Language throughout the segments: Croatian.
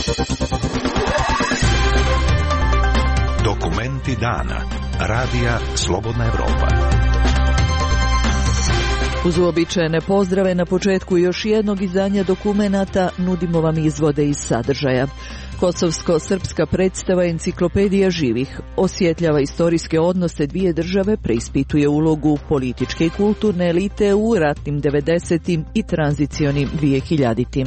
Dokumenti dana. Radija Slobodna Evropa. Uz uobičajene pozdrave na početku još jednog izdanja dokumenata nudimo vam izvode iz sadržaja. Kosovsko-srpska predstava Enciklopedija živih osvjetljava istorijske odnose dvije države, preispituje ulogu političke i kulturne elite u ratnim 90. i tranzicionim 2000.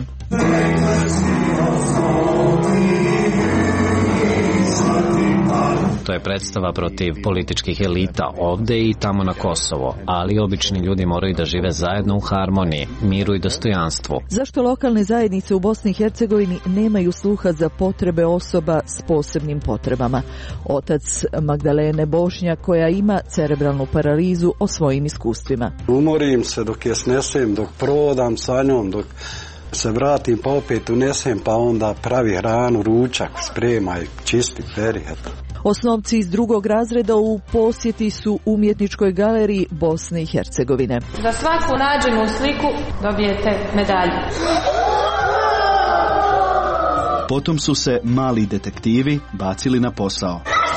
To je predstava protiv političkih elita ovde i tamo na Kosovo, ali obični ljudi moraju da žive zajedno u harmoniji, miru i dostojanstvu. Zašto lokalne zajednice u Bosni i Hercegovini nemaju sluha za potrebe osoba s posebnim potrebama? Otac Magdalene Bošnjak, koja ima cerebralnu paralizu, o svojim iskustvima. Umorim se dok je snesem, dok prodam sa njom, dok se vratim pa opet unesem, pa onda pravi hranu, ručak, spremaj, čisti, peri, eto. Osnovci iz drugog razreda u posjeti su umjetničkoj galeriji Bosne i Hercegovine. Za svaku nađenu sliku dobijete medalju. Potom su se mali detektivi bacili na posao.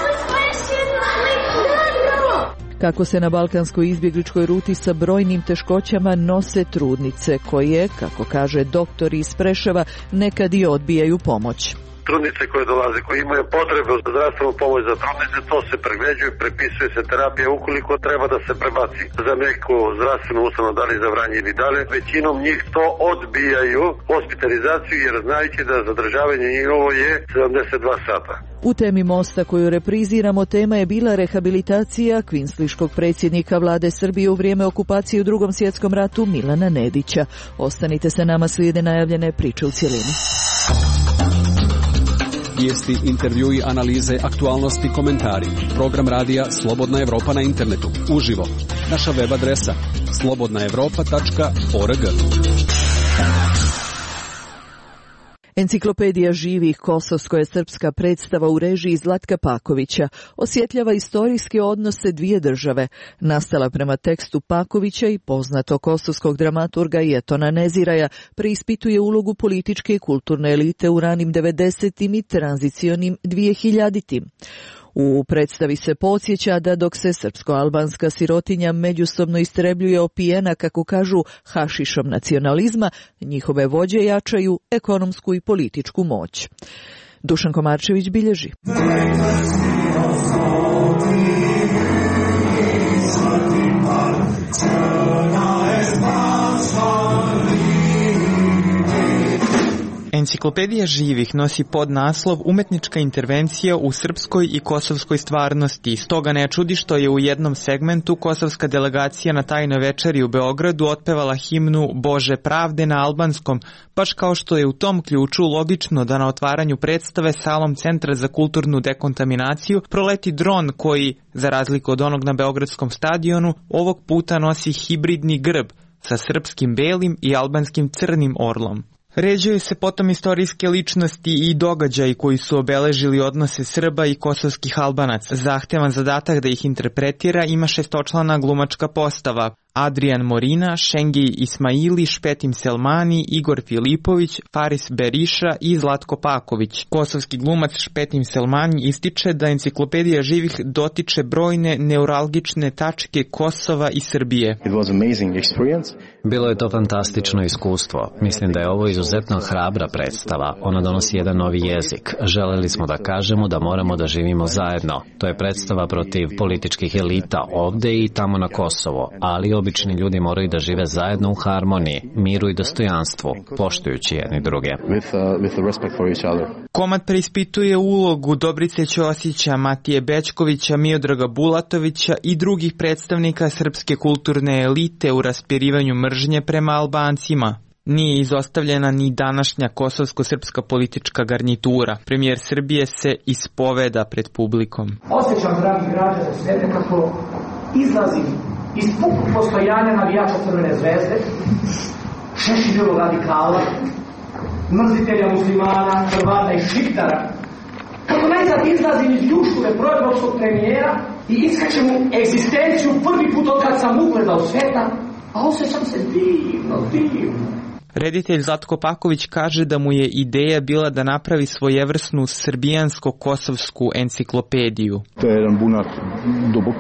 Kako se na balkanskoj izbjegličkoj ruti sa brojnim teškoćama nose trudnice koje, kako kaže doktor iz Preševa, nekad i odbijaju pomoć. Trudnice koje dolaze, koje imaju potrebe za zdravstvenu pomoć za trudnice, to se pregleđuje, prepisuje se terapija ukoliko treba da se prebaci za neku zdravstvenu ustanovu, da li za Vranje ili dalje. Većinom njih to odbijaju hospitalizaciju jer znajući da zadržavanje njihovo je 72 sata. U temi mosta koju repriziramo tema je bila rehabilitacija kvinsliškog predsjednika vlade Srbije u vrijeme okupacije u Drugom svjetskom ratu Milana Nedića. Ostanite sa nama, slijede najavljene priče u cjelini. Vijesti, intervjui, analize, aktualnosti, komentari. Program radija Slobodna Evropa na internetu. Uživo. Naša web adresa slobodnaevropa.org. Enciklopedija živih kosovsko-srpska predstava u režiji Zlatka Pakovića osvjetljava istorijske odnose dvije države. Nastala prema tekstu Pakovića i poznatog kosovskog dramaturga Jetona Neziraja, preispituje ulogu političke i kulturne elite u ranim 90. i tranzicionim 2000. U predstavi se podsjeća da dok se srpsko-albanska sirotinja međusobno istrebljuje opijena, kako kažu, hašišom nacionalizma, njihove vođe jačaju ekonomsku i političku moć. Dušan Komarčević bilježi. Enciklopedija živih nosi podnaslov Umetnička intervencija u srpskoj i kosovskoj stvarnosti. Stoga ne čudi što je u jednom segmentu kosovska delegacija na tajnoj večeri u Beogradu otpevala himnu Bože pravde na albanskom, baš kao što je u tom ključu logično da na otvaranju predstave salom Centra za kulturnu dekontaminaciju proleti dron koji, za razliku od onog na Beogradskom stadionu, ovog puta nosi hibridni grb sa srpskim belim i albanskim crnim orlom. Ređaju se potom istorijske ličnosti i događaji koji su obeležili odnose Srba i kosovskih Albanaca. Zahtevan zadatak da ih interpretira ima šestočlana glumačka postava: Adrian Morina, Šengij Ismaili, Špetim Selmani, Igor Filipović, Faris Beriša i Zlatko Paković. Kosovski glumac Špetim Selmani ističe da Enciklopedija živih dotiče brojne neuralgične tačke Kosova i Srbije. Bilo je to fantastično iskustvo. Mislim da je ovo izuzetno hrabra predstava. Ona donosi jedan novi jezik. Želeli smo da kažemo da moramo da živimo zajedno. To je predstava protiv političkih elita ovde i tamo na Kosovo, ali obični ljudi moraju da žive zajedno u harmoniji, miru i dostojanstvu, poštujući jedni druge. Komad preispituje ulogu Dobrice Ćosića, Matije Bećkovića, Miodraga Bulatovića i drugih predstavnika srpske kulturne elite u raspirivanju mržnje prema Albancima. Nije izostavljena ni današnja kosovsko-srpska politička garnitura. Premijer Srbije se ispoveda pred publikom. Osjećam, dragi građani, sve nekako izlazim iz pukog postojanja navijača Crvene zvezde, Šešiljevog radikala, mrzitelja muslimana, Hrvata i Šiptara. Kako najzad izlazim iz ljušture proevropskog premijera i iskačem u egzistenciju prvi put od kad sam ugledao sveta, a osjećam se divno. Reditelj Zlatko Paković kaže da mu je ideja bila da napravi svojevrsnu srbijansko-kosovsku enciklopediju. To je jedan bunar dubok,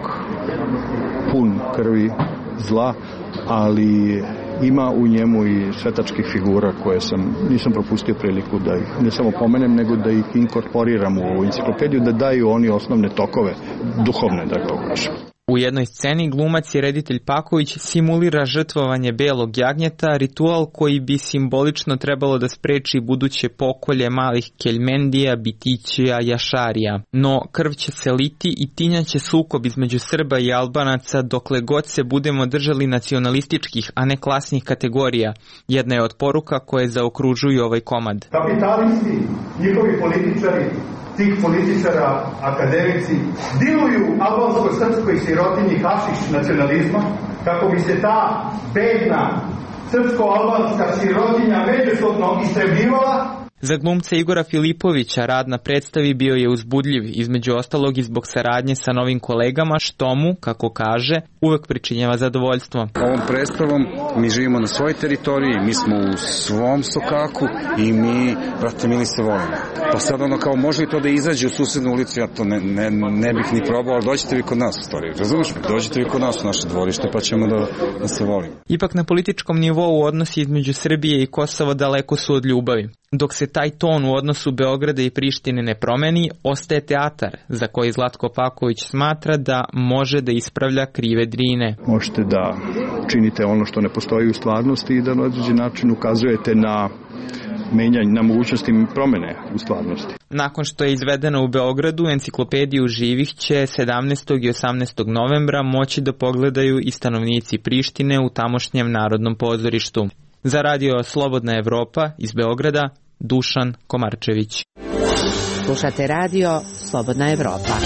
pun krvi, zla, ali ima u njemu i svetačkih figura koje nisam propustio priliku da ih ne samo pomenem, nego da ih inkorporiram u ovu enciklopediju, da daju oni osnovne tokove, duhovne, da to kažem. U jednoj sceni glumac i reditelj Paković simulira žrtvovanje belog jagnjeta, ritual koji bi simbolično trebalo da spreči buduće pokolje malih keljmendija, bitićija, jašarija. No krv će se liti i tinjaće sukob između Srba i Albanaca dokle god se budemo držali nacionalističkih, a ne klasnih kategorija. Jedna je od poruka koje zaokružuju ovaj komad. Kapitalisti, njihovi političari, tih političara, akademici, diluju albansko-srpskoj sirotinji hašiš nacionalizma kako bi se ta bedna srpsko-albanska sirotinja međusobno istrebljivala. Za glumca Igora Filipovića rad na predstavi bio je uzbudljiv, između ostalog i zbog saradnje sa novim kolegama, što mu, kako kaže, uvek pričinjava zadovoljstvo. Ovom predstavom mi živimo na svojoj teritoriji, mi smo u svom sokaku i mi, brate mili, se volimo. Pa sad kao može li to da izađe u susednu ulicu, ja to ne bih ni probao, ali dođite vi kod nas u stvari, razumiješ me? Dođite vi kod nas u naše dvorište pa ćemo da se volimo. Ipak na političkom nivou odnosi između Srbije i Kosova daleko su od ljubavi. Dok se taj ton u odnosu Beograda i Prištine ne promeni, ostaje teatar, za koji Zlatko Paković smatra da može da ispravlja krive Drine. Možete da činite ono što ne postoji u stvarnosti i da na određen način ukazujete na menjanje, na mogućnosti promene u stvarnosti. Nakon što je izvedena u Beogradu, enciklopediju živih će 17. i 18. novembra moći da pogledaju i stanovnici Prištine u tamošnjem Narodnom pozorištu. Za radio Slobodna Evropa iz Beograda, Dušan Komarčević. Slušate radio Slobodna Evropa.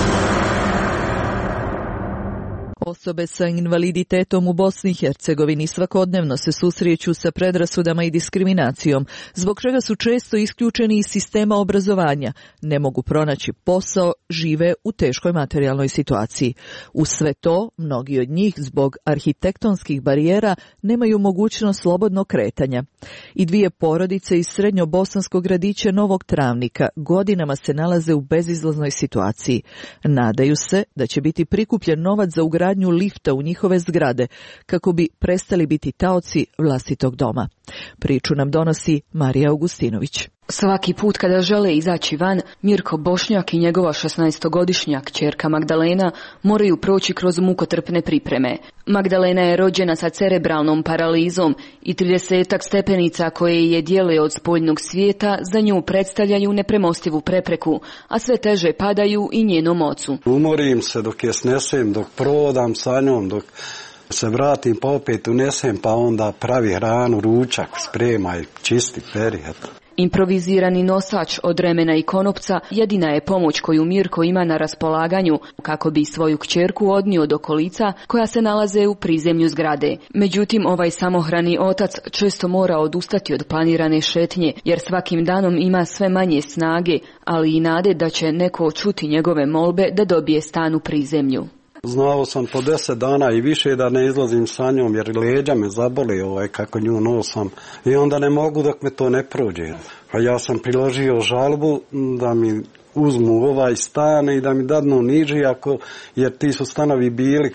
Osobe sa invaliditetom u Bosni i Hercegovini svakodnevno se susreću sa predrasudama i diskriminacijom, zbog čega su često isključeni iz sistema obrazovanja, ne mogu pronaći posao, žive u teškoj materijalnoj situaciji. Uz sve to, mnogi od njih zbog arhitektonskih barijera nemaju mogućnost slobodnog kretanja. I dvije porodice iz srednjobosanskog gradića Novog Travnika godinama se nalaze u bezizlaznoj situaciji. Nadaju se da će biti prikupljen novac za ugradnju lifta u njihove zgrade, kako bi prestali biti taoci vlastitog doma. Priču nam donosi Marija Augustinović. Svaki put kada žele izaći van, Mirko Bošnjak i njegova 16-godišnja kćerka Magdalena moraju proći kroz mukotrpne pripreme. Magdalena je rođena sa cerebralnom paralizom i 30 stepenica koje je dijele od spoljnog svijeta za nju predstavljaju nepremostivu prepreku, a sve teže padaju i njenom ocu. Umorim se dok je snesem, dok prodam sa njom, dok se vratim pa opet unesem, pa onda pravi hranu, ručak, spremaj, čisti, peri. Improvizirani nosač od remena i konopca jedina je pomoć koju Mirko ima na raspolaganju kako bi svoju kćerku odnio do kolica koja se nalaze u prizemlju zgrade. Međutim, ovaj samohrani otac često mora odustati od planirane šetnje jer svakim danom ima sve manje snage, ali i nade da će neko čuti njegove molbe da dobije stan u prizemlju. Znao sam po 10 dana i više da ne izlazim sa njom jer leđa me zaboli kako nju nosam i onda ne mogu dok me to ne prođe. A ja sam priložio žalbu da mi uzmu ovaj stan i da mi dadnu niži jer ti su stanovi bili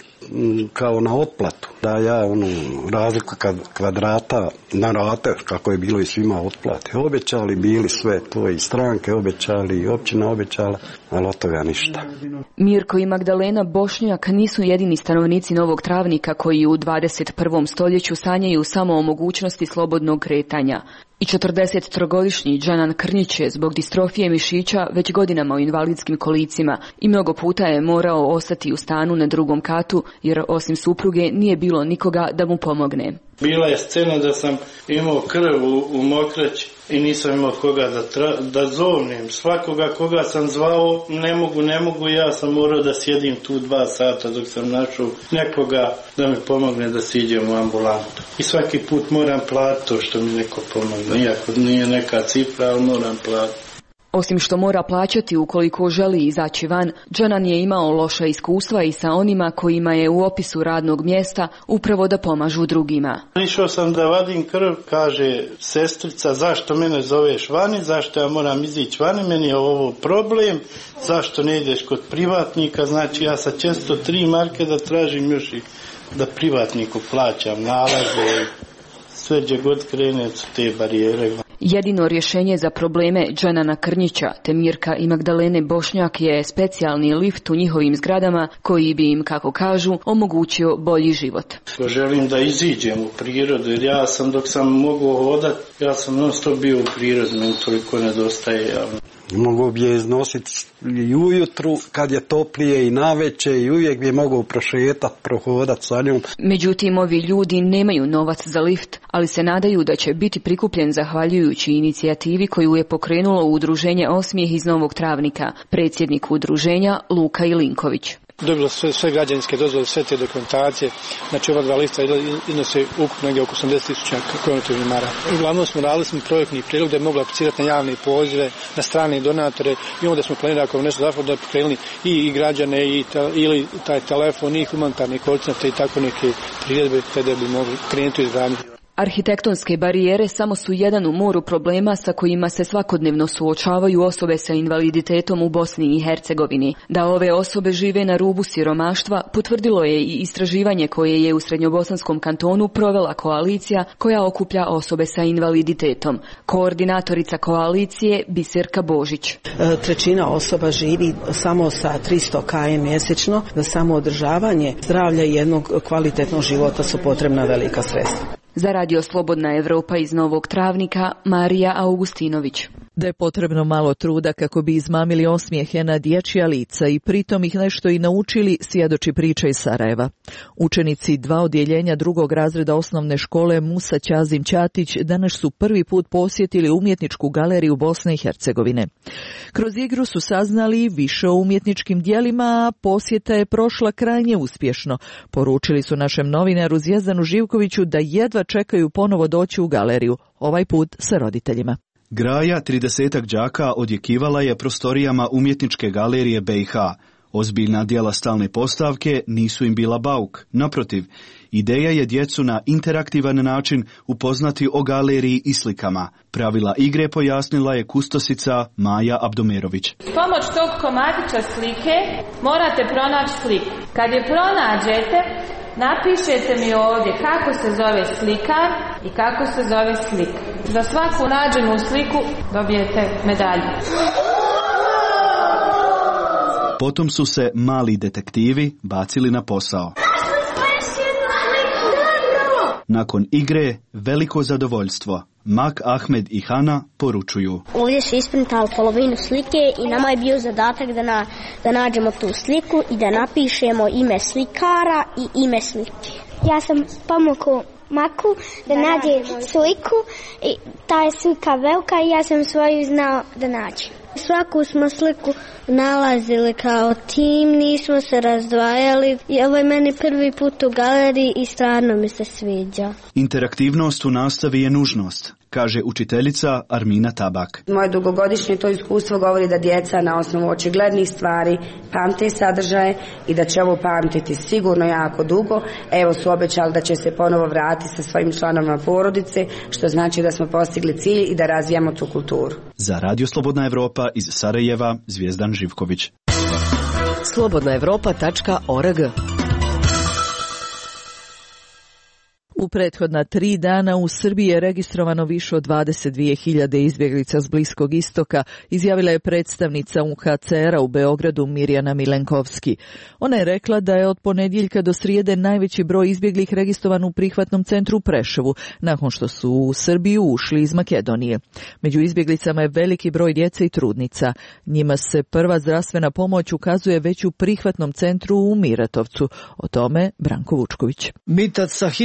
kao na otplatu. Da ja razliku kvadrata na rate kako je bilo i svima otplate. Obećali bili sve to i stranke obećali i općina obećala, ali od toga ništa. Mirko i Magdalena Bošnjak nisu jedini stanovnici Novog Travnika koji u 21. stoljeću sanjaju samo o mogućnosti slobodnog kretanja. I 43-godišnji Džanan Krnjić je zbog distrofije mišića već godinama u invalidskim kolicima i mnogo puta je morao ostati u stanu na drugom katu jer osim supruge nije bilo nikoga da mu pomogne. Bila je scena da sam imao krv u mokraći i nisam imao koga da zovnem. Svakoga koga sam zvao, ne mogu, ja sam morao da sjedim tu 2 sata dok sam našao nekoga da mi pomogne da siđem u ambulantu. I svaki put moram platiti to što mi neko pomogne. Iako nije neka cifra, ali moram platiti. Osim što mora plaćati ukoliko želi izaći van, Džanan je imao loša iskustva i sa onima kojima je u opisu radnog mjesta upravo da pomažu drugima. Išao sam da vadim krv, kaže sestrica, zašto mene zoveš vani, zašto ja moram izići vani, meni je ovo problem, zašto ne ideš kod privatnika, znači ja sa često 3 marke da tražim još i da privatniku plaćam nalaze, sve gdje god krene su te barijere. Jedino rješenje za probleme Džanana Krnjića te Mirka i Magdalene Bošnjak je specijalni lift u njihovim zgradama koji bi im, kako kažu, omogućio bolji život. Želim da iziđem u prirodu jer ja sam dok sam mogao hodati, ja sam non stop bio u prirodu, meni toliko nedostaje. Mogu bi je iznositi i ujutru kad je toplije i naveče i uvijek bi mogao prošetati, prohodati sa njom. Međutim, ovi ljudi nemaju novac za lift, ali se nadaju da će biti prikupljen zahvaljujući inicijativi koju je pokrenulo udruženje Osmijeh iz Novog Travnika, predsjednik udruženja Luka Ilinković. Dobilo sve građanske dozvole, sve te dokumentacije, znači ova 2 lista iznose ukupno negdje oko 80.000 km². Uglavnom smo radili projektni prijedlog da je mogla aplicirati na javne pozive, na strane donatore i onda smo planirali ako nešto zapravo da pokrenuli i građane ili taj telefon i humanitarne koordinate i tako neke priredbe te da bi mogli krenuti u izgradnju. Arhitektonske barijere samo su jedan u moru problema sa kojima se svakodnevno suočavaju osobe sa invaliditetom u Bosni i Hercegovini. Da ove osobe žive na rubu siromaštva potvrdilo je i istraživanje koje je u Srednjobosanskom kantonu provela koalicija koja okuplja osobe sa invaliditetom. Koordinatorica koalicije Biserka Božić. 1/3 osoba živi samo sa 300 km mjesečno. Za samo održavanje zdravlja i jednog kvalitetnog života su potrebna velika sredstva. Za Radio Slobodna Evropa iz Novog Travnika, Marija Augustinović. Da je potrebno malo truda kako bi izmamili osmijehe na dječja lica i pritom ih nešto i naučili, svjedoči priča iz Sarajeva. Učenici 2 odjeljenja 2. razreda osnovne škole Musa Ćazim Ćatić danas su prvi put posjetili umjetničku galeriju Bosne i Hercegovine. Kroz igru su saznali više o umjetničkim dijelima, a posjeta je prošla krajnje uspješno. Poručili su našem novinaru Zjezdanu Živkoviću da jedva čekaju ponovo doći u galeriju, ovaj put sa roditeljima. Graja 30 đaka odjekivala je prostorijama umjetničke galerije BiH. Ozbiljna djela stalne postavke nisu im bila bauk. Naprotiv, ideja je djecu na interaktivan način upoznati o galeriji i slikama. Pravila igre pojasnila je kustosica Maja Abdomerović. S pomoć tog komadića slike morate pronaći sliku. Kad je pronađete, napišete mi ovdje kako se zove slikar i kako se zove slika. Za svaku nađenu sliku dobijete medalju. Potom su se mali detektivi bacili na posao. Nakon igre veliko zadovoljstvo. Mak, Ahmed i Hana poručuju. Ovdje se isprintali polovinu slike i nama je bio zadatak da nađemo tu sliku i da napišemo ime slikara i ime slike. Ja sam pomogao Maku da nađe sliku i ta je slika velika i ja sam svoju znao da nađem. Svaku smo sliku nalazili kao tim, nismo se razdvajali i ovo je meni prvi put u galeriji i stvarno mi se sviđa. Interaktivnost u nastavi je nužnost, kaže učiteljica Armina Tabak. Moje dugogodišnje to iskustvo govori da djeca na osnovu očiglednih stvari pamte sadržaje i da će ovo pamtiti sigurno jako dugo. Evo su obećali da će se ponovo vratiti sa svojim članovima porodice, što znači da smo postigli cilj i da razvijamo tu kulturu. Za Radio Slobodna Evropa iz Sarajeva, Zvijezdan Živković. slobodnaevropa.org. U prethodna 3 dana u Srbiji je registrovano više od 22.000 izbjeglica s Bliskog istoka, izjavila je predstavnica UNHCR-a u Beogradu Mirjana Milenkovski. Ona je rekla da je od ponedjeljka do srijede najveći broj izbjeglih registrovan u prihvatnom centru u Preševu, nakon što su u Srbiju ušli iz Makedonije. Među izbjeglicama je veliki broj djece i trudnica. Njima se prva zdravstvena pomoć ukazuje već u prihvatnom centru u Miratovcu. O tome Branko Vučković. Mitac Sahiti,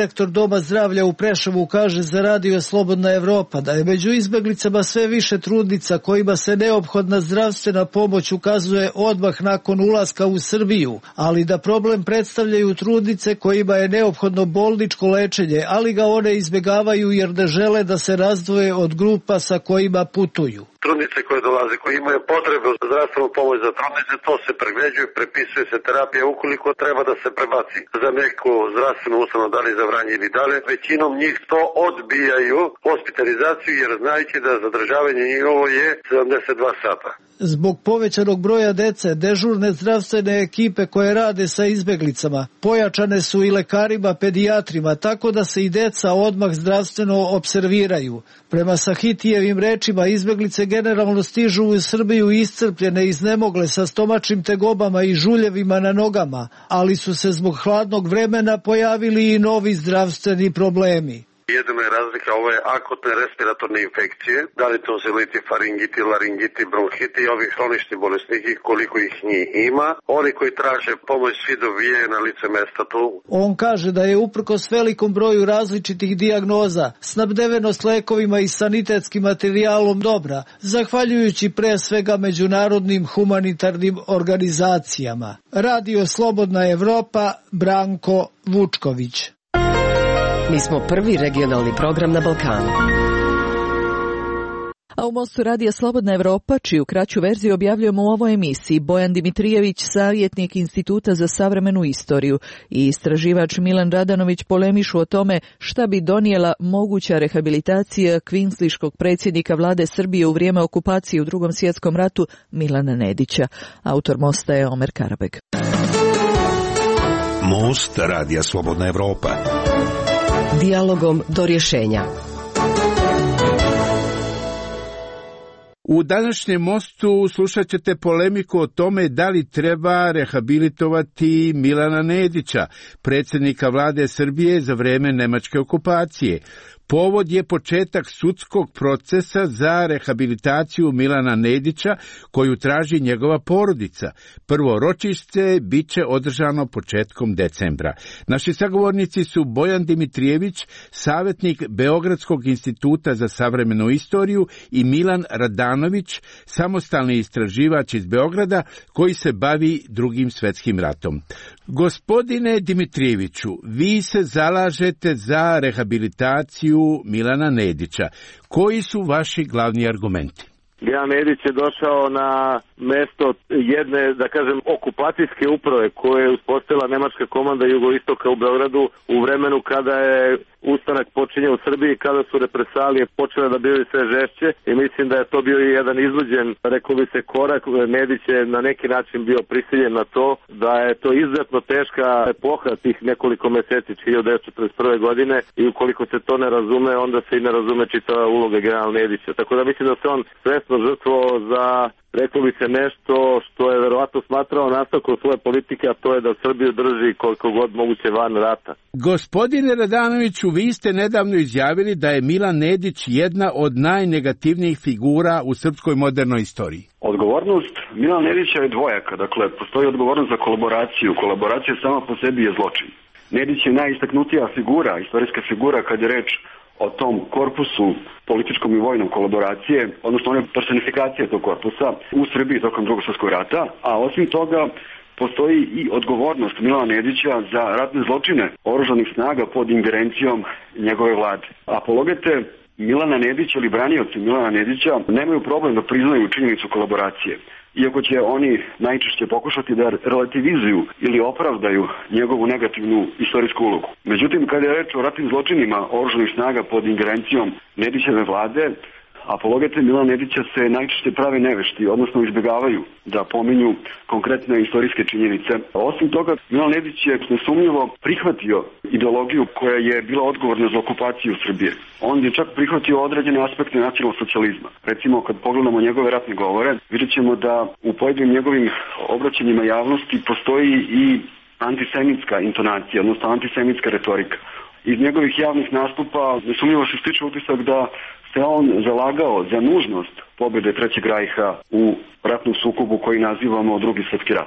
direktor Doma zdravlja u Preševu, kaže za Radio Slobodna Evropa da je među izbeglicama sve više trudnica kojima se neophodna zdravstvena pomoć ukazuje odmah nakon ulaska u Srbiju, ali da problem predstavljaju trudnice kojima je neophodno bolničko lečenje, ali ga one izbjegavaju jer ne žele da se razdvoje od grupa sa kojima putuju. Trudnice koje dolaze, koji imaju potrebu za zdravstvenu pomoć za trudnice, to se pregleđuje, prepisuje se terapija ukoliko treba da se prebaci za neku zdravstvenu ustanovu, da li za Vranje ili dalje. Većinom njih to odbijaju hospitalizaciju jer znajući da zadržavanje njihovo je 72 sata. Zbog povećanog broja dece, dežurne zdravstvene ekipe koje rade sa izbeglicama pojačane su i lekarima, pedijatrima, tako da se i deca odmah zdravstveno observiraju. Prema Sahitijevim rečima, izbeglice generalno stižu u Srbiju iscrpljene, iznemogle sa stomačnim tegobama i žuljevima na nogama, ali su se zbog hladnog vremena pojavili i novi zdravstveni problemi. Jedina je razlika, ovo je akutne respiratorne infekcije, da li tonziliti, faringiti, laringiti, bronhiti i ovi hronični bolesniki, koliko ih njih ima. Oni koji traže pomoć svi dobijaju na lice mesta tu. On kaže da je uprkos velikom broju različitih dijagnoza, snabdevenost lekovima i sanitetskim materijalom dobra, zahvaljujući pre svega međunarodnim humanitarnim organizacijama. Radio Slobodna Evropa, Branko Vučković. Mi smo prvi regionalni program na Balkanu. A u Mostu Radija Slobodna Evropa, čiju kraću verziju objavljujemo u ovoj emisiji, Bojan Dimitrijević, savjetnik Instituta za savremenu istoriju, i istraživač Milan Radanović polemišu o tome šta bi donijela moguća rehabilitacija kvinsliškog predsjednika vlade Srbije u vrijeme okupacije u Drugom svjetskom ratu Milana Nedića. Autor Mosta je Omer Karabeg. Most Radija Slobodna Evropa. Dijalogom do rješenja. U današnjem Mostu slušat ćete polemiku o tome da li treba rehabilitovati Milana Nedića, predsjednika vlade Srbije za vrijeme nemačke okupacije. Povod je početak sudskog procesa za rehabilitaciju Milana Nedića koju traži njegova porodica. Prvo ročište bit će održano početkom decembra. Naši sagovornici su Bojan Dimitrijević, savjetnik Beogradskog instituta za savremenu istoriju, i Milan Radanović, samostalni istraživač iz Beograda koji se bavi Drugim svjetskim ratom. Gospodine Dimitrijeviću, vi se zalažete za rehabilitaciju Milana Nedića. Koji su vaši glavni argumenti? Milan Nedić je došao na mesto jedne, da kažem, okupacijske uprave koje je uspostavila nemačka komanda jugoistoka u Beogradu u vremenu kada je ustanak počinje u Srbiji, kada su represalije počele da bivaju sve žešće, i mislim da je to bio i jedan iznuđen, rekao bi se, korak. Nedić je na neki način bio prisiljen na to, da je to izuzetno teška epoha tih nekoliko meseci 1941. godine, i ukoliko se to ne razume, onda se i ne razume čitava uloga generala Nedića. Tako da mislim da se on svesno žrtvovao za, rekao bi se, nešto što je verovatno smatrao nastavkom svoje politike, a to je da Srbiju drži koliko god moguće van rata. Gospodine Radanoviću, vi ste nedavno izjavili da je Milan Nedić jedna od najnegativnijih figura u srpskoj modernoj istoriji. Odgovornost Milana Nedića je dvojaka. Dakle, postoji odgovornost za kolaboraciju. Kolaboracija sama po sebi je zločin. Nedić je najistaknutija figura, istorijska figura kad je reč o tom korpusu političkom i vojnom kolaboracije, odnosno on je personifikacija tog korpusa u Srbiji tokom Drugog svjetskog rata, a osim toga postoji i odgovornost Milana Nedića za ratne zločine oružanih snaga pod ingerencijom njegove vlade. Apologete Milana Nedića ili branioci Milana Nedića nemaju problem da priznaju činjenicu kolaboracije, iako će oni najčešće pokušati da relativizuju ili opravdaju njegovu negativnu istorijsku ulogu. Međutim, kada je reč o ratnim zločinima oružanih snaga pod ingerencijom Nedićeve vlade, apologete Milana Nedića se najčešće prave nevešti, odnosno izbjegavaju da pominju konkretne istorijske činjenice. Osim toga, Milan Nedić je nesumnjivo prihvatio ideologiju koja je bila odgovorna za okupaciju Srbije. On je čak prihvatio određene aspekte nacionalnog socijalizma. Recimo, kad pogledamo njegove ratne govore, vidjet ćemo da u pojedinim njegovim obraćanjima javnosti postoji i antisemitska intonacija, odnosno antisemitska retorika. Iz njegovih javnih nastupa nesumnjivo se stiče utisak da se on zalagao za nužnost pobjede Trećeg rajha u ratnom sukobu koji nazivamo Drugi svjetski rat.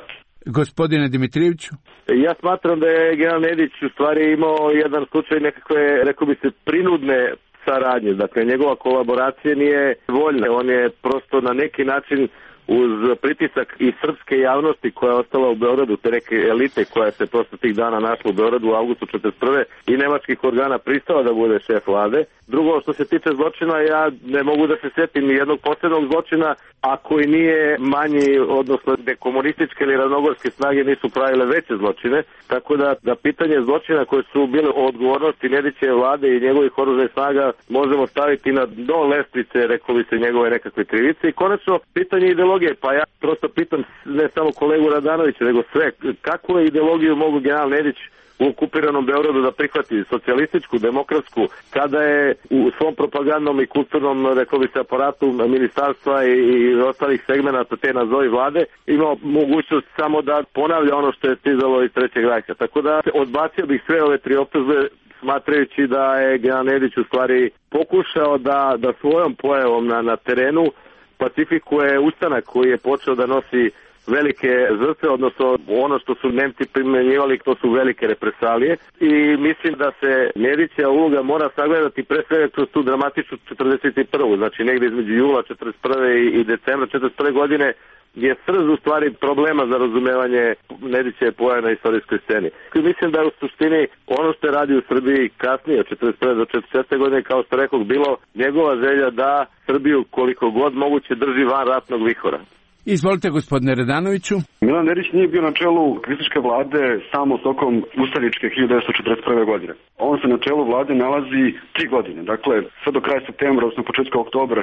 Gospodine Dimitrijeviću? Ja smatram da je general Nedić u stvari imao jedan slučaj nekakve, rekao bi se, prinudne saradnje. Dakle, njegova kolaboracija nije voljna. On je prosto na neki način uz pritisak i srpske javnosti koja je ostala u Beogradu, te neke elite koja se prosto tih dana našla u Beogradu u avgustu 1941. i nemačkih organa pristala da bude šef vlade. Drugo, što se tiče zločina, ja ne mogu da se sjetim ni jednog posebnog zločina, a koji nije manji, odnosno da komunističke ili ravnogorske snage nisu pravile veće zločine, tako da pitanje zločina koje su bile o odgovornosti Nedićeve vlade i njegovih oružanih snaga možemo staviti na do lestvice, rekao bi se, njegove nekakve krivice. I konačno, pitanje ideologije, pa ja prosto pitam ne samo kolegu Radanovića, nego sve, kakvu ideologiju mogu general Nedić u okupiranom Beogradu da prihvati, socijalističku, demokratsku, kada je u svom propagandnom i kulturnom, rekao bi se, aparatu ministarstva i ostalih segmenata te nazovi vlade imao mogućnost samo da ponavlja ono što je stizalo iz Trećeg rajha. Tako da odbacio bih sve ove tri optužbe, smatrajući da je general Nedić u stvari pokušao da svojom pojavom na terenu pacifikuje ustanak koji je počeo da nosi velike žrtve, odnosno ono što su Nemci primjenjivali, to su velike represalije, i mislim da se Nedićeva uloga mora sagledati pre svega kroz tu dramatičnu 41. Znači negdje između jula 41. i decembra 41. godine je srž u stvari problema za razumevanje Nedićeve pojave na istorijskoj sceni. Mislim da je u suštini ono što je radio u Srbiji kasnije od 41. do 44. godine, kao što rekao, bilo njegova želja da Srbiju koliko god moguće drži van ratnog vihora. Izvolite, gospodine Radanoviću. Milan Nedić nije bio na čelu kvisljačke vlade samo tokom ustaničke 1941. godine. On se na čelu vlade nalazi 3 godine, dakle sve do kraja septembra, odnosno početka oktobra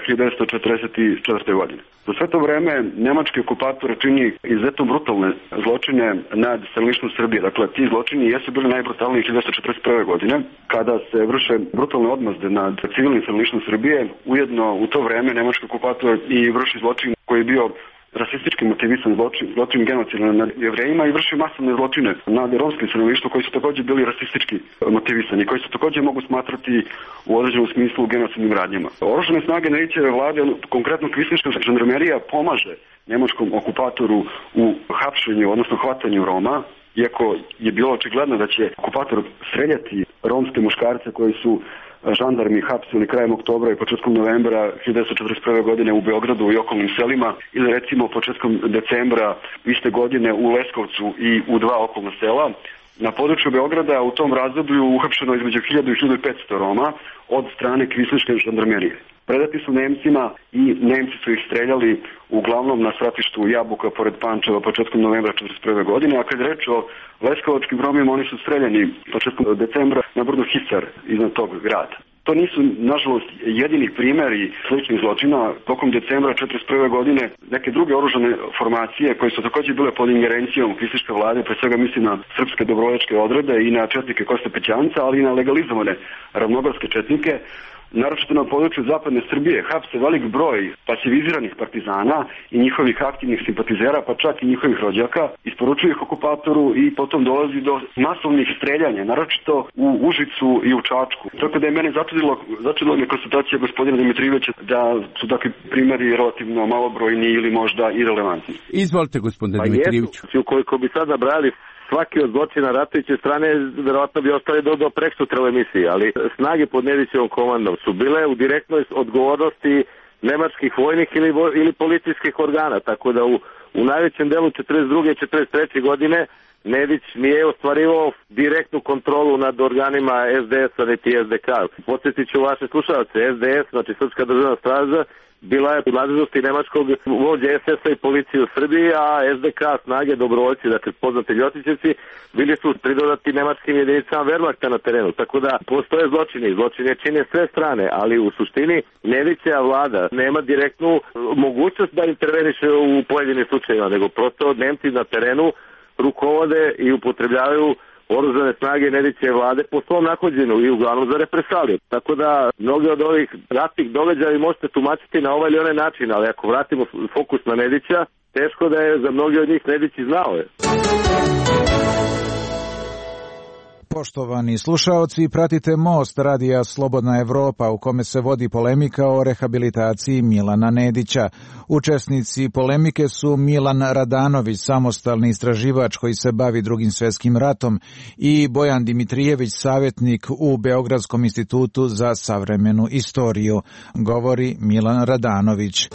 1944. godine. Za sve to vreme nemački okupator čini izuzetno brutalne zločine nad stanovništvom Srbije. Dakle, ti zločini jesu bili najbrutalniji 1941. godine, kada se vrše brutalne odmazde nad civilnim stanovništvom Srbije. Ujedno u to vreme nemački okupator i vrši zločin koji je bio rasistički motivisan zločin genocida nad Jevrejima i vrši masovne zločine nad romskim stanovništvom koji su također bili rasistički motivisani, koji se također mogu smatrati u određenom smislu genocidnim radnjama. Oružane snage Nedićeve vlade, konkretno kvisljačka žandarmerija, pomaže nemačkom okupatoru u hapšenju, odnosno hvatanju Roma, iako je bilo očigledno da će okupator streljati romske muškarce koji su žandarmi hapsili krajem oktobra i početkom novembra 1941. godine u Beogradu i okolnim selima, ili recimo početkom decembra iste godine u Leskovcu i u 2 okolna sela. Na području Beograda u tom razdoblju uhapšeno između 1000 i 1500 Roma od strane kvisljačke žandarmerije. Predati su Nemcima i Nemci su ih streljali uglavnom na svratištu Jabuka pored Pančeva početkom novembra 1941. godine, a kad je reč o leskovačkim Romima, oni su streljani početkom decembra na brdu Hisar iznad tog grada. To nisu, nažalost, jedini primjeri sličnih zločina. Tokom decembra 1941. godine neke druge oružane formacije koje su također bile pod ingerencijom kvisljačke vlade, pre svega mislim na srpske dobrovoljačke odrede i na četnike Koste Pećanca, ali i na legalizovane ravnogorske četnike, naročito na području zapadne Srbije, hapse velik broj pasiviziranih partizana i njihovih aktivnih simpatizera, pa čak i njihovih rođaka, isporučuju ih okupatoru i potom dolazi do masovnih streljanja, naročito u Užicu i u Čačku. Tako da je mene začudila me konstatacija gospodina Dimitrijevića da su takvi primjeri relativno malobrojni ili možda irelevantni. Izvolite, gospodine Dimitrijeviću. Ukoliko bi sad nabrali svaki od zločina ratujuće strane, verovatno bi ostali do preksutra u emisiji, ali snage pod Nedićevom komandom su bile u direktnoj odgovornosti nemačkih vojnih ili policijskih organa, tako da u najvećem delu 42. i 43. godine Nedić nije ostvarivao direktnu kontrolu nad organima SDS-a niti SDK. Podsjetit ću vaše slušalce, SDS, znači Srpska državna straža, bila je u nadležnosti nemačkog vođe SS-a i policije u Srbiji, a SDK snage dobrovoljci, dakle poznati Ljotićevci, bili su pridodati nemačkim jedinicama Wehrmachta na terenu. Tako da postoje zločine čine sve strane, ali u suštini Nedićeva vlada nema direktnu mogućnost da interveniše u pojedinim slučajima, nego prosto Nemci na terenu rukovode i upotrebljavaju oružane snage Nedićeve vlade po svom nahođenju i uglavnom za represalije. Tako da mnogi od ovih ratnih događaja možete tumačiti na ovaj ili onaj način, ali ako vratimo fokus na Nedića, teško da je za mnogi od njih Nedić i znao je. Poštovani slušaoci, pratite Most radija Slobodna Evropa u kome se vodi polemika o rehabilitaciji Milana Nedića. Učesnici polemike su Milan Radanović, samostalni istraživač koji se bavi Drugim svjetskim ratom, i Bojan Dimitrijević, savjetnik u Beogradskom institutu za savremenu istoriju. Govori Milan Radanović.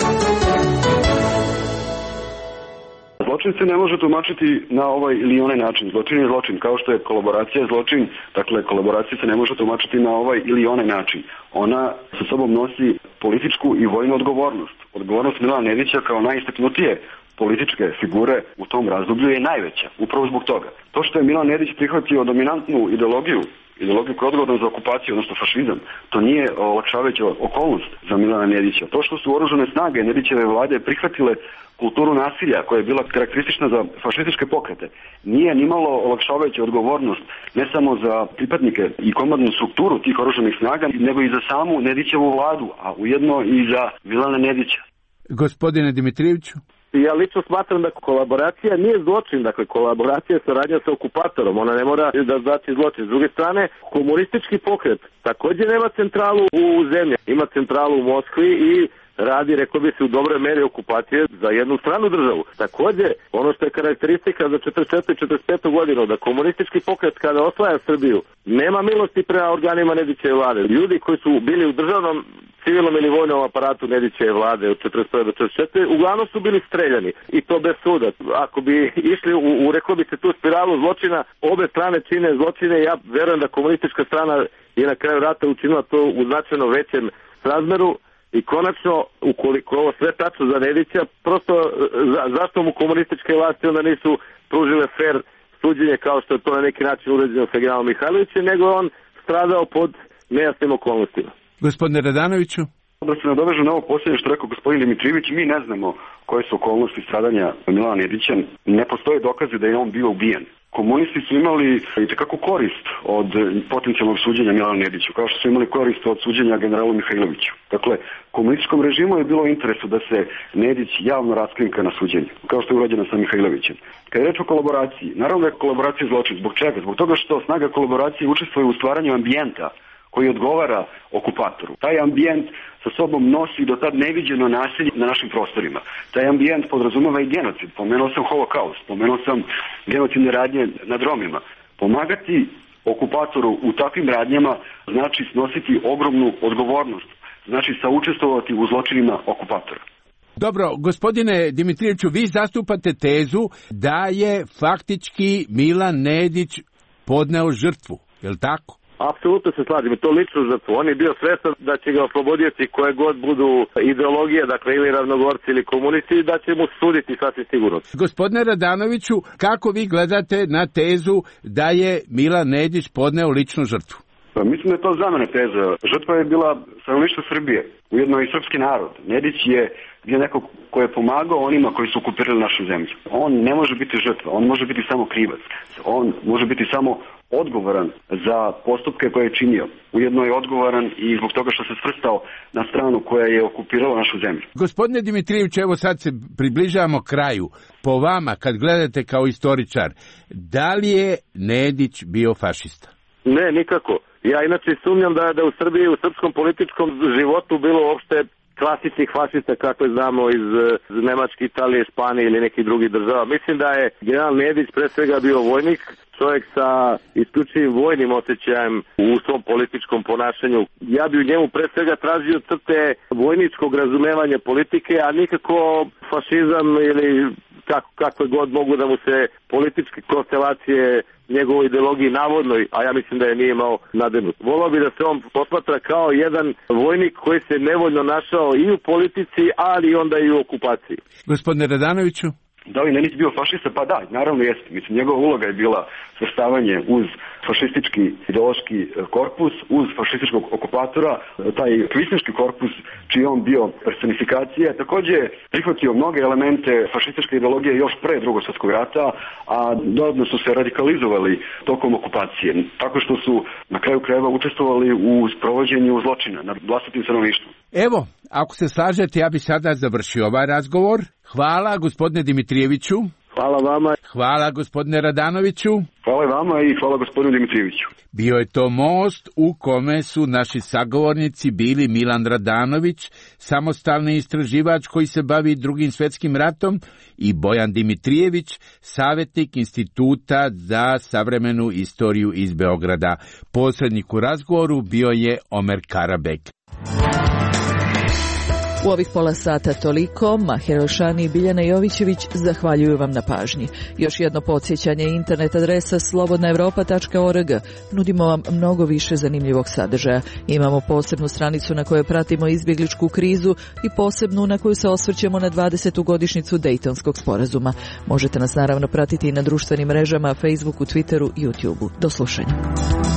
Zločin se ne može tumačiti na ovaj ili onaj način. Zločin je zločin, kao što je kolaboracija zločin. Dakle, kolaboracija se ne može tumačiti na ovaj ili onaj način. Ona sa sobom nosi političku i vojnu odgovornost. Odgovornost Milana Nedića kao najistaknutije političke figure u tom razdoblju je najveća, upravo zbog toga. To što je Milan Nedić prihvatio dominantnu ideologiju koja je odgovorna za okupaciju, odnosno fašizam, to nije olakšavajuća okolnost za Milana Nedića. To što su oružane snage Nedićeve vlade prihvatile kulturu nasilja koja je bila karakteristična za fašističke pokrete, nije nimalo olakšavajuća odgovornost ne samo za pripadnike i komandnu strukturu tih oružanih snaga, nego i za samu Nedićevu vladu, a ujedno i za Milana Nedića. Gospodine Dimitrijeviću? Ja lično smatram da kolaboracija nije zločin, dakle kolaboracija je saradnja sa okupatorom, ona ne mora da znači zločin. S druge strane, komunistički pokret također nema centralu u zemlji, ima centralu u Moskvi i radi, rekao bi se, u dobroj meri okupacije za jednu stranu državu. Također, ono što je karakteristika za 44. i 45. godinu, da komunistički pokret kada osvaja Srbiju, nema milosti prema organima Nedićeve vlade. Ljudi koji su bili u državnom, civilnom ili vojnom aparatu Nedićeve vlade od 45. do 44. uglavnom su bili streljani, i to bez suda. Ako bi išli u rekao bi se, tu spiralu zločina, obe strane čine zločine. Ja verujem da komunistička strana je na kraju rata učinila to u značajno većem razmeru. I konačno, ukoliko ovo sve tačno za Nedića, prosto zašto mu komunističke vlasti onda nisu pružile fair suđenje kao što je to na neki način uređeno sa generalom Mihajlovićem, nego on stradao pod nejasnim okolnostima. Gospodine Radanoviću? Da se nadovežu na ovo posljednje što rekao gospodin Dimitrijević, mi ne znamo koje su okolnosti stradanja Milana Nedića, ne postoje dokaze da je on bio ubijen. Komunisti su imali itekako korist od potencijalnog suđenja Milana Nediću, kao što su imali korist od suđenja generalu Mihajloviću. Dakle, komunističkom režimu je bilo u interesu da se Nedić javno raskrinka na suđenju, kao što je urađeno sa Mihajlovićem. Kad je reč o kolaboraciji, naravno da je kolaboracija zločin. Zbog čega? Zbog toga što snaga kolaboracije učestvuje u stvaranju ambijenta koji odgovara okupatoru. Taj ambijent sa sobom nosi do tad neviđeno nasilje na našim prostorima. Taj ambijent podrazumeva i genocid. Pomenuo sam holokaust, pomenuo sam genocidne radnje nad Romima. Pomagati okupatoru u takvim radnjama znači snositi ogromnu odgovornost, znači saučestvovati u zločinima okupatora. Dobro, gospodine Dimitrijeviću, vi zastupate tezu da je faktički Milan Nedić podneo žrtvu, je li tako? Apsolutno se slažem, to lično žrtvu. On je bio svjestan da će ga osloboditi koje god budu ideologije, dakle ili ravnogorci ili komunisti, da će mu suditi sasvim sigurno. Gospodine Radanoviću, kako vi gledate na tezu da je Milan Nedić podneo ličnu žrtvu? Mislim da je to za mene teza. Žrtva je bila stanovništvo Srbije, ujedno i srpski narod. Nedić je bio neko ko je pomagao onima koji su okupirali našu zemlju. On ne može biti žrtva, on može biti samo krivac. On može biti samo odgovoran za postupke koje je činio. Ujedno je odgovoran i zbog toga što se svrstao na stranu koja je okupirala našu zemlju. Gospodine Dimitrijević, evo sad se približavamo kraju. Po vama, kad gledate kao istoričar, da li je Nedić bio fašista? Ne, nikako. Ja inače sumnjam da u Srbiji, u srpskom političkom životu bilo uopšte klasičnih fašista kakve znamo iz Nemačke, Italije, Španije ili nekih drugih država. Mislim da je general Nedić pre svega bio vojnik, čovjek sa isključivim vojnim osjećajem u svom političkom ponašanju. Ja bi u njemu pre svega tražio crte vojničkog razumevanja politike, a nikako fašizam ili kakve god mogu da mu se političke konstelacije njegovoj ideologiji navodnoj, a ja mislim da je nije imao nadenut. Volao bi da se on posmatra kao jedan vojnik koji se nevoljno našao i u politici, ali onda i u okupaciji. Gospodine Radanoviću? Da li Nedić bio fašista? Pa da, naravno jeste. Mislim, njegova uloga je bila svrstavanje uz fašistički ideološki korpus, uz fašističkog okupatora, taj kvislinški korpus čiji je on bio personifikacija. Također je prihvatio mnoge elemente fašističke ideologije još pre Drugog svjetskog rata, a dodatno su se radikalizovali tokom okupacije, tako što su na kraju krajeva učestvovali u sprovođenju zločina nad vlastitim stanovništvom. Evo, ako se slažete, ja bi sada završio ovaj razgovor. Hvala, gospodine Dimitrijeviću. Hvala vama. Hvala gospodine Radanoviću. Hvala vama i hvala gospodinu Dimitrijeviću. Bio je to most u kome su naši sagovornici bili Milan Radanović, samostalni istraživač koji se bavi Drugim svjetskim ratom, i Bojan Dimitrijević, savjetnik Instituta za savremenu istoriju iz Beograda. Posrednik u razgovoru bio je Omer Karabek. U ovih pola sata toliko. Maher Elšani i Biljana Jovićević zahvaljuju vam na pažnji. Još jedno podsjećanje: internet adresa slobodnaevropa.org. Nudimo vam mnogo više zanimljivog sadržaja. Imamo posebnu stranicu na kojoj pratimo izbjegličku krizu i posebnu na koju se osvrćemo na 20. godišnjicu Dejtonskog sporazuma. Možete nas naravno pratiti i na društvenim mrežama, Facebooku, Twitteru i YouTubeu. Do slušanja.